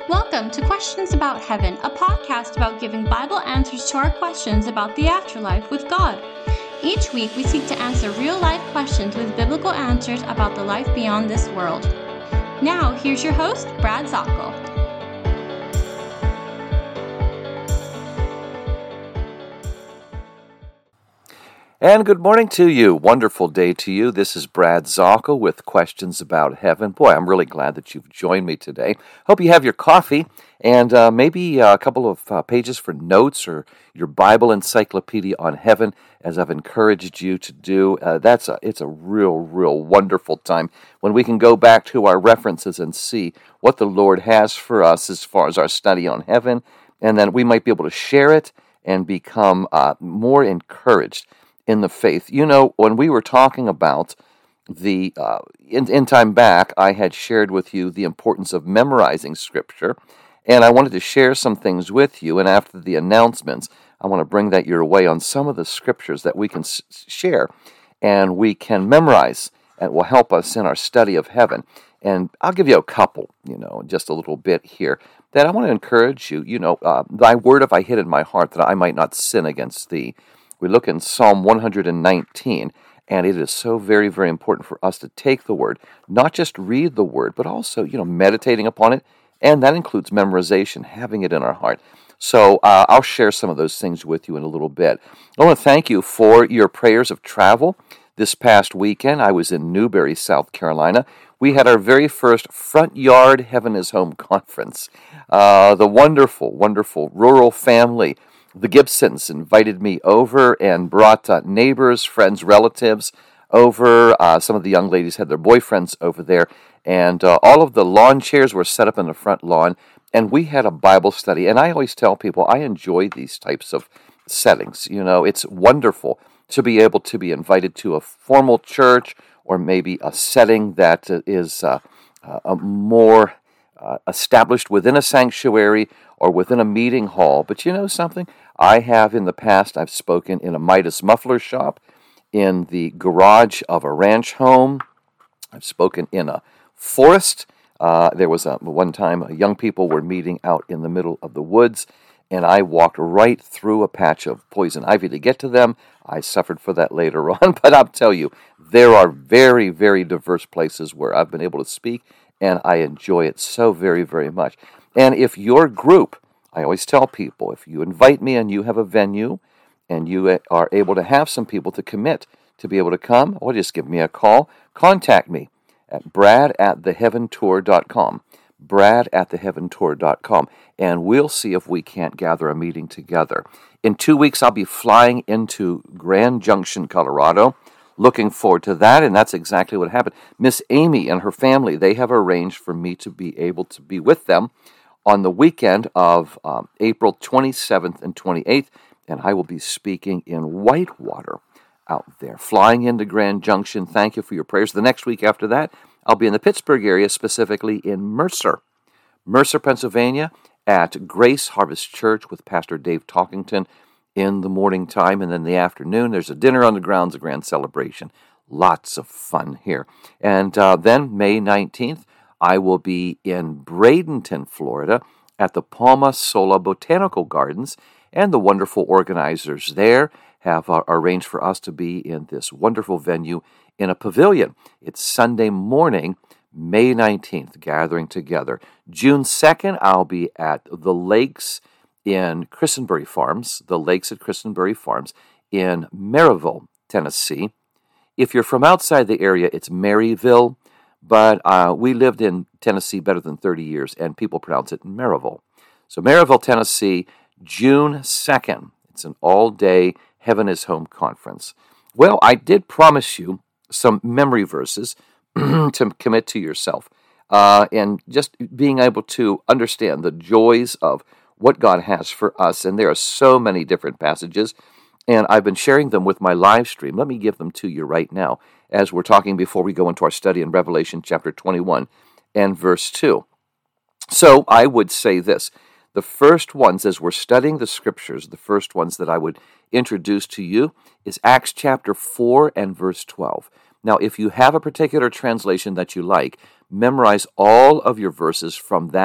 Welcome to Questions About Heaven, a podcast about giving Bible answers to our questions about the afterlife with God. Each week, we seek to answer real-life questions with biblical answers about the life beyond this world. Now, here's your host, Brad Zockel. And good morning to you. Wonderful day to you. This is Brad Zockel with Questions About Heaven. Boy, I'm really glad that you've joined me today. Hope you have your coffee and maybe a couple of pages for notes or your Bible encyclopedia on heaven, as I've encouraged you to do. It's a real wonderful time when we can go back to our references and see what the Lord has for us as far as our study on heaven, and then we might be able to share it and become more encouraged in the faith. You know, when we were talking about the, in time back, I had shared with you the importance of memorizing Scripture, and I wanted to share some things with you, and after the announcements, I want to bring that your way on some of the Scriptures that we can share, and we can memorize, and will help us in our study of heaven. And I'll give you a couple, just a little bit here, that I want to encourage you. Thy word have I hid in my heart, that I might not sin against thee. We look in Psalm 119, and it is so very, very important for us to take the Word, not just read the Word, but also, meditating upon it, and that includes memorization, having it in our heart. So I'll share some of those things with you in a little bit. I want to thank you for your prayers of travel. This past weekend, I was in Newberry, South Carolina. We had our very first Front Yard Heaven is Home conference. The wonderful, wonderful rural family, the Gibsons, invited me over and brought neighbors, friends, relatives over. Some of the young ladies had their boyfriends over there, and all of the lawn chairs were set up in the front lawn, and we had a Bible study. And I always tell people I enjoy these types of settings. It's wonderful to be able to be invited to a formal church or maybe a setting that is a more established within a sanctuary or within a meeting hall. But you know something? I have in the past, I've spoken in a Midas muffler shop, in the garage of a ranch home. I've spoken in a forest. There was one time young people were meeting out in the middle of the woods, and I walked right through a patch of poison ivy to get to them. I suffered for that later on, but I'll tell you, there are very, very diverse places where I've been able to speak, and I enjoy it so very, very much. And if your group, I always tell people, if you invite me and you have a venue and you are able to have some people to commit to be able to come, or just give me a call, contact me at brad@theheaventour.com, brad@theheaventour.com, and we'll see if we can't gather a meeting together. In 2 weeks, I'll be flying into Grand Junction, Colorado. Looking forward to that, and that's exactly what happened. Miss Amy and her family, they have arranged for me to be able to be with them on the weekend of April 27th and 28th, and I will be speaking in Whitewater out there, flying into Grand Junction. Thank you for your prayers. The next week after that, I'll be in the Pittsburgh area, specifically in Mercer, Pennsylvania, at Grace Harvest Church with Pastor Dave Talkington in the morning time, and then in the afternoon, there's a dinner on the grounds, a grand celebration. Lots of fun here. And then May 19th, I will be in Bradenton, Florida, at the Palma Sola Botanical Gardens, and the wonderful organizers there have arranged for us to be in this wonderful venue in a pavilion. It's Sunday morning, May 19th, gathering together. June 2nd, I'll be at the Lakes in Christenbury Farms, the Lakes at Christenbury Farms in Maryville, Tennessee. If you're from outside the area, it's Maryville, but we lived in Tennessee better than 30 years, and people pronounce it Maryville. So Maryville, Tennessee, June 2nd. It's an all-day Heaven is Home conference. Well, I did promise you some memory verses to commit to yourself, and just being able to understand the joys of what God has for us. And there are so many different passages, and I've been sharing them with my live stream. Let me give them to you right now as we're talking before we go into our study in Revelation chapter 21 and verse 2. So I would say this. The first ones, as we're studying the Scriptures, the first ones that I would introduce to you is Acts chapter 4 and verse 12. Now, if you have a particular translation that you like, memorize all of your verses from that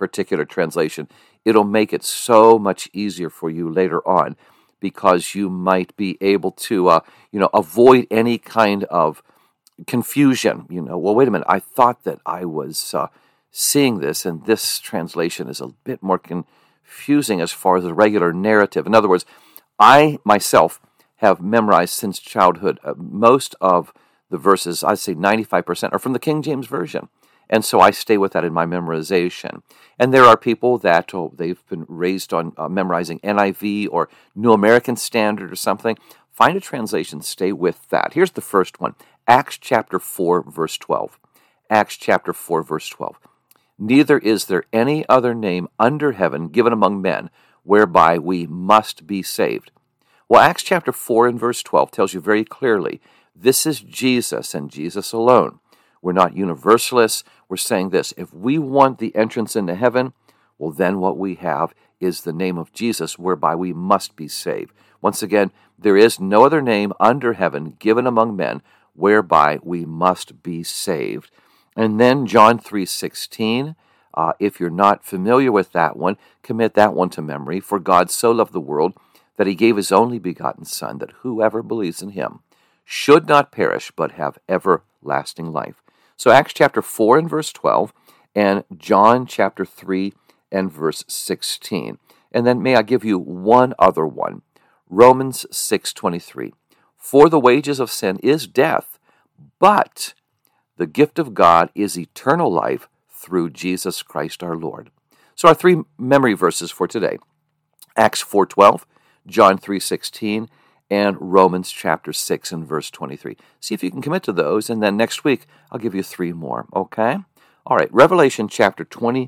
particular translation, it'll make it so much easier for you later on, because you might be able to, avoid any kind of confusion. Well, wait a minute, I thought that I was seeing this, and this translation is a bit more confusing as far as the regular narrative. In other words, I myself have memorized since childhood most of the verses. I'd say 95% are from the King James Version. And so I stay with that in my memorization. And there are people that they've been raised on memorizing NIV or New American Standard or something. Find a translation, stay with that. Here's the first one, Acts chapter 4, verse 12. Acts chapter 4, verse 12. Neither is there any other name under heaven given among men whereby we must be saved. Well, Acts chapter 4 and verse 12 tells you very clearly, this is Jesus and Jesus alone. We're not universalists. We're saying this, if we want the entrance into heaven, well, then what we have is the name of Jesus whereby we must be saved. Once again, there is no other name under heaven given among men whereby we must be saved. And then John 3:16, if you're not familiar with that one, commit that one to memory. For God so loved the world that he gave his only begotten Son, that whoever believes in him should not perish but have everlasting life. So Acts chapter 4 and verse 12, and John chapter 3 and verse 16. And then may I give you one other one, Romans 6:23. For the wages of sin is death, but the gift of God is eternal life through Jesus Christ our Lord. So our three memory verses for today, Acts 4:12, John 3:16, and Romans chapter 6 and verse 23. See if you can commit to those, and then next week I'll give you three more, okay? All right, Revelation chapter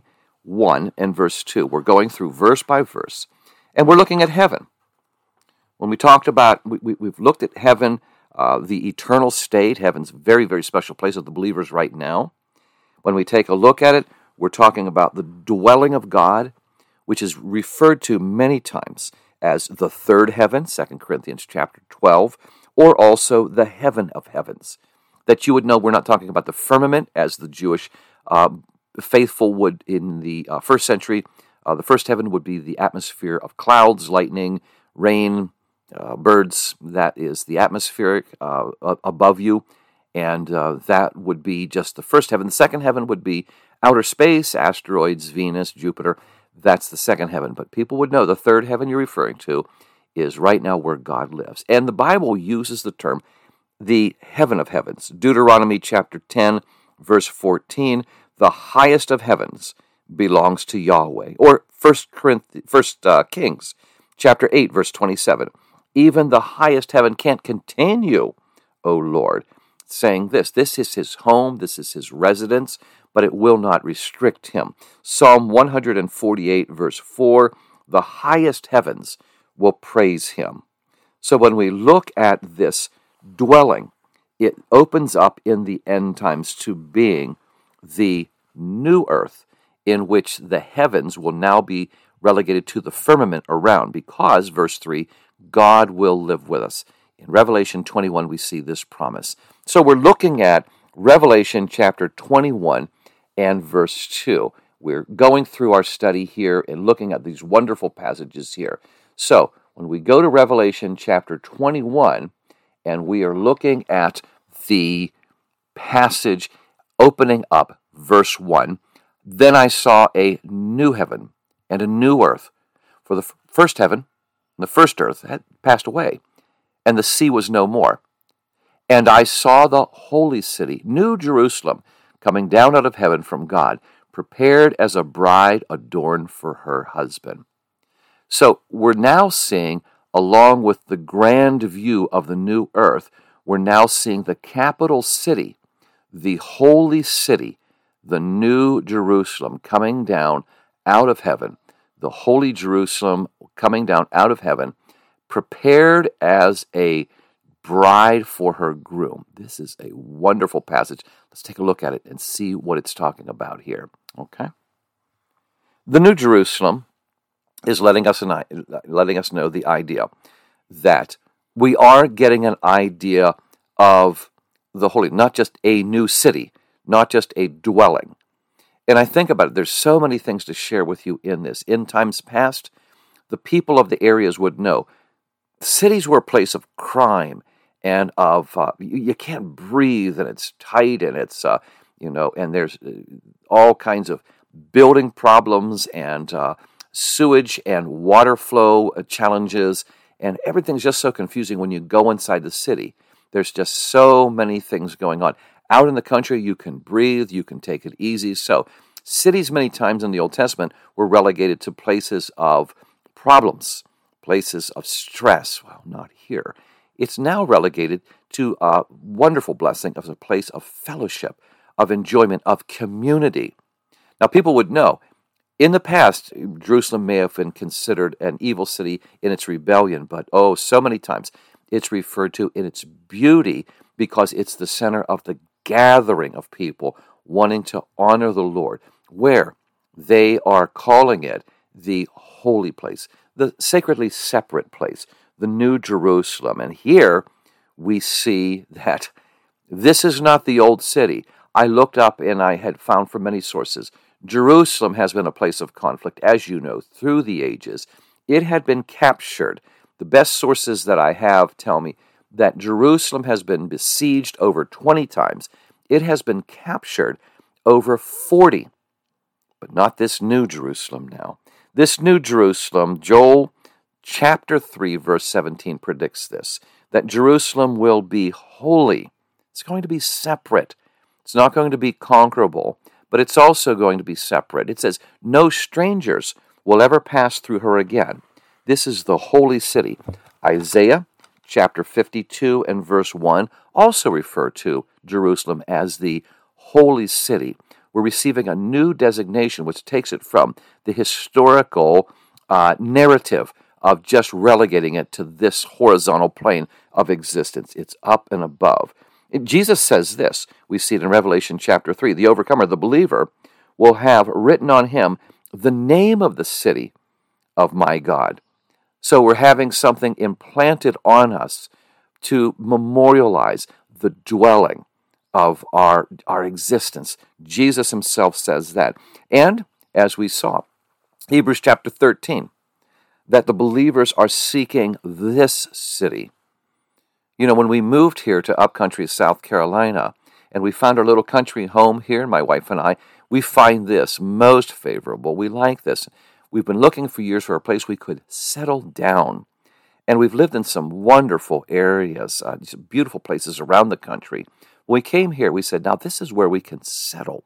21 and verse 2. We're going through verse by verse, and we're looking at heaven. When we talked about, we've looked at heaven, the eternal state. Heaven's a very, very special place of the believers right now. When we take a look at it, we're talking about the dwelling of God, which is referred to many times as the third heaven, 2 Corinthians chapter 12, or also the heaven of heavens. That you would know we're not talking about the firmament as the Jewish faithful would in the first century. The first heaven would be the atmosphere of clouds, lightning, rain, birds. That is the atmospheric above you, and that would be just the first heaven. The second heaven would be outer space, asteroids, Venus, Jupiter. That's the second heaven. But people would know the third heaven you're referring to is right now where God lives. And the Bible uses the term the heaven of heavens. Deuteronomy chapter 10, verse 14, the highest of heavens belongs to Yahweh. Or 1 Kings chapter 8, verse 27, even the highest heaven can't contain you, O Lord, saying this is his home, this is his residence, but it will not restrict him. Psalm 148, verse 4, the highest heavens will praise him. So when we look at this dwelling, it opens up in the end times to being the new earth, in which the heavens will now be relegated to the firmament around, because, verse 3, God will live with us. In Revelation 21, we see this promise. So we're looking at Revelation chapter 21 and verse 2. We're going through our study here and looking at these wonderful passages here. So when we go to Revelation chapter 21, and we are looking at the passage opening up, verse 1, then I saw a new heaven and a new earth. For the first heaven and the first earth had passed away, and the sea was no more. And I saw the holy city, New Jerusalem, coming down out of heaven from God, prepared as a bride adorned for her husband. So we're now seeing, along with the grand view of the new earth, we're now seeing the capital city, the holy city, the New Jerusalem coming down out of heaven, the holy Jerusalem coming down out of heaven, prepared as a bride for her groom. This is a wonderful passage. Let's take a look at it and see what it's talking about here. Okay? The New Jerusalem is letting us know the idea that we are getting an idea of the holy, not just a new city, not just a dwelling. And I think about it, there's so many things to share with you in this. In times past, the people of the areas would know cities were a place of crime and of you can't breathe, and it's tight, and it's and there's all kinds of building problems and sewage and water flow challenges, and everything's just so confusing when you go inside the city. There's just so many things going on. Out in the country, you can breathe, you can take it easy. So cities many times in the Old Testament were relegated to places of problems, places of stress. Well, not here. It's now relegated to a wonderful blessing of a place of fellowship, of enjoyment, of community. Now, people would know, in the past, Jerusalem may have been considered an evil city in its rebellion, but so many times it's referred to in its beauty because it's the center of the gathering of people wanting to honor the Lord, where they are calling it the holy place, the sacredly separate place, the New Jerusalem. And here we see that this is not the old city. I looked up and I had found from many sources, Jerusalem has been a place of conflict, as you know, through the ages. It had been captured. The best sources that I have tell me that Jerusalem has been besieged over 20 times. It has been captured over 40. But not this New Jerusalem now. This New Jerusalem, Joel chapter 3, verse 17 predicts this, that Jerusalem will be holy. It's going to be separate. It's not going to be conquerable, but it's also going to be separate. It says, no strangers will ever pass through her again. This is the holy city. Isaiah chapter 52 and verse 1 also refer to Jerusalem as the holy city. We're receiving a new designation which takes it from the historical narrative of just relegating it to this horizontal plane of existence. It's up and above. Jesus says this, we see it in Revelation chapter 3, the overcomer, the believer, will have written on him the name of the city of my God. So we're having something implanted on us to memorialize the dwelling of our existence. Jesus himself says that. And as we saw, Hebrews chapter 13, that the believers are seeking this city. You know, when we moved here to upcountry South Carolina, and we found our little country home here, my wife and I, we find this most favorable. We like this. We've been looking for years for a place we could settle down. And we've lived in some wonderful areas, beautiful places around the country. When we came here, we said, now this is where we can settle.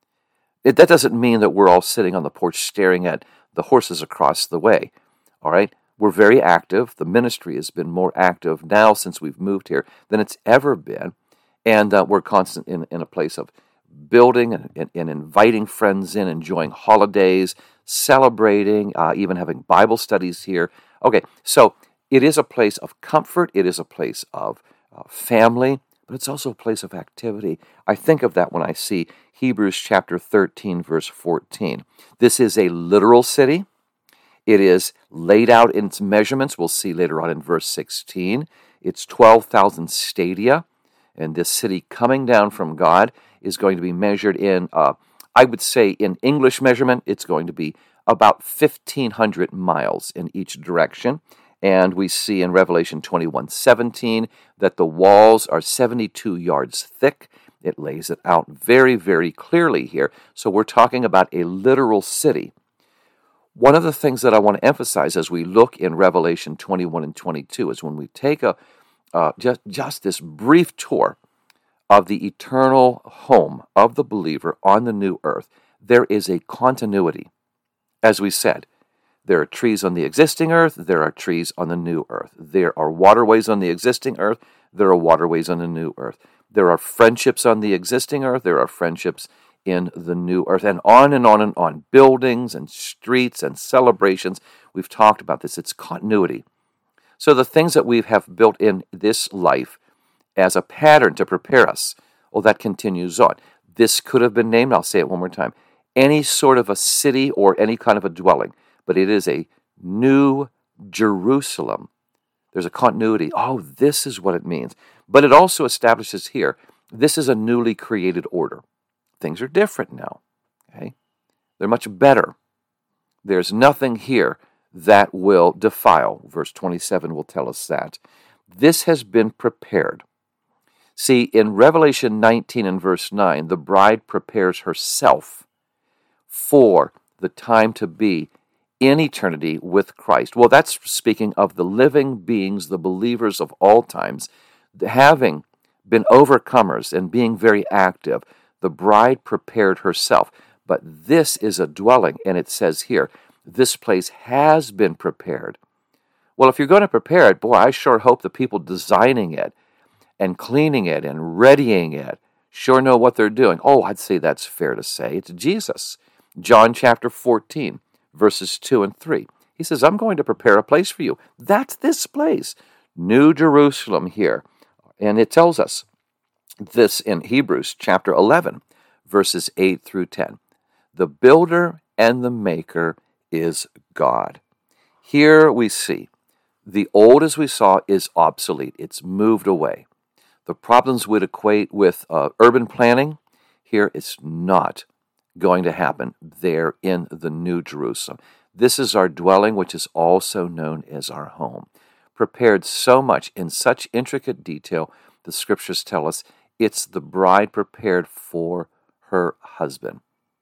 That doesn't mean that we're all sitting on the porch staring at the horses across the way, all right? We're very active. The ministry has been more active now since we've moved here than it's ever been. And we're constant in a place of building and inviting friends in, enjoying holidays, celebrating, even having Bible studies here. Okay, so it is a place of comfort. It is a place of family, but it's also a place of activity. I think of that when I see Hebrews chapter 13, verse 14. This is a literal city. It is laid out in its measurements. We'll see later on in verse 16. It's 12,000 stadia. And this city coming down from God is going to be measured in, I would say in English measurement, it's going to be about 1,500 miles in each direction. And we see in Revelation 21:17 that the walls are 72 yards thick. It lays it out very, very clearly here. So we're talking about a literal city. One of the things that I want to emphasize as we look in Revelation 21 and 22 is when we take just this brief tour of the eternal home of the believer on the new earth, there is a continuity. As we said, there are trees on the existing earth, there are trees on the new earth. There are waterways on the existing earth, there are waterways on the new earth. There are friendships on the existing earth, there are friendships in the new earth, and on and on and on. Buildings and streets and celebrations. We've talked about this. It's continuity. So the things that we have built in this life as a pattern to prepare us, well, that continues on. This could have been named, I'll say it one more time, any sort of a city or any kind of a dwelling, but it is a new Jerusalem. There's a continuity. Oh, this is what it means. But it also establishes here, this is a newly created order. Things are different now. Okay? They're much better. There's nothing here that will defile. Verse 27 will tell us that. This has been prepared. See, in Revelation 19 and verse 9, the bride prepares herself for the time to be in eternity with Christ. Well, that's speaking of the living beings, the believers of all times, having been overcomers and being very active. The bride prepared herself. But this is a dwelling, and it says here, this place has been prepared. Well, if you're going to prepare it, boy, I sure hope the people designing it and cleaning it and readying it sure know what they're doing. Oh, I'd say that's fair to say. It's Jesus. John chapter 14, verses 2 and 3. He says, I'm going to prepare a place for you. That's this place, New Jerusalem here. And it tells us this in Hebrews chapter 11, verses 8 through 10. The builder and the maker is God. Here we see the old, as we saw, is obsolete. It's moved away. The problems would equate with urban planning. Here it's not going to happen there in the New Jerusalem. This is our dwelling, which is also known as our home. Prepared so much in such intricate detail, the scriptures tell us it's the bride prepared for her husband.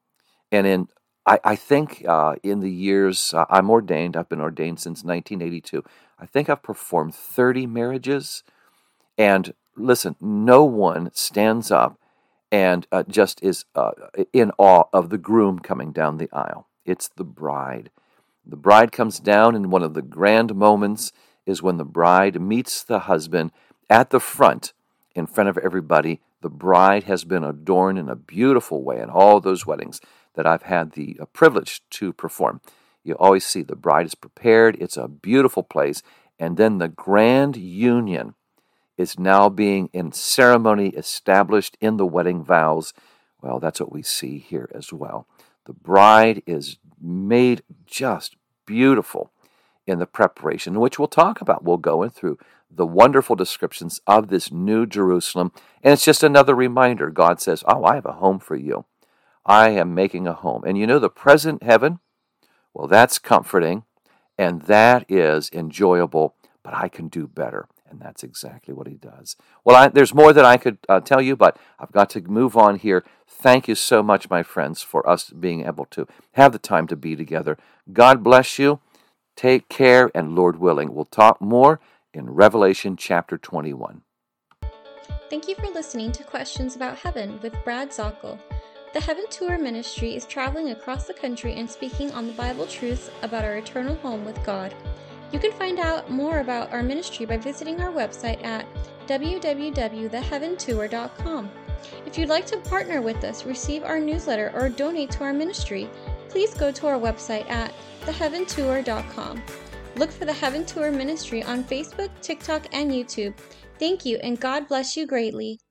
And I think in the years I'm ordained, I've been ordained since 1982, I think I've performed 30 marriages. And listen, no one stands up and just is in awe of the groom coming down the aisle. It's the bride. The bride comes down, and one of the grand moments is when the bride meets the husband at the front, in front of everybody. The bride has been adorned in a beautiful way in all those weddings that I've had the privilege to perform. You always see the bride is prepared. It's a beautiful place. And then the grand union is now being in ceremony established in the wedding vows. Well, that's what we see here as well. The bride is made just beautiful in the preparation, which we'll talk about. We'll go through the wonderful descriptions of this New Jerusalem. And it's just another reminder. God says, oh, I have a home for you. I am making a home. And you know the present heaven? Well, that's comforting, and that is enjoyable, but I can do better. And that's exactly what he does. Well, there's more that I could tell you, but I've got to move on here. Thank you so much, my friends, for us being able to have the time to be together. God bless you. Take care, and Lord willing, we'll talk more in Revelation chapter 21. Thank you for listening to Questions About Heaven with Brad Zockel. The Heaven Tour Ministry is traveling across the country and speaking on the Bible truths about our eternal home with God. You can find out more about our ministry by visiting our website at www.theheaventour.com. If you'd like to partner with us, receive our newsletter, or donate to our ministry, please go to our website at theheaventour.com. Look for the Heaven Tour Ministry on Facebook, TikTok, and YouTube. Thank you, and God bless you greatly.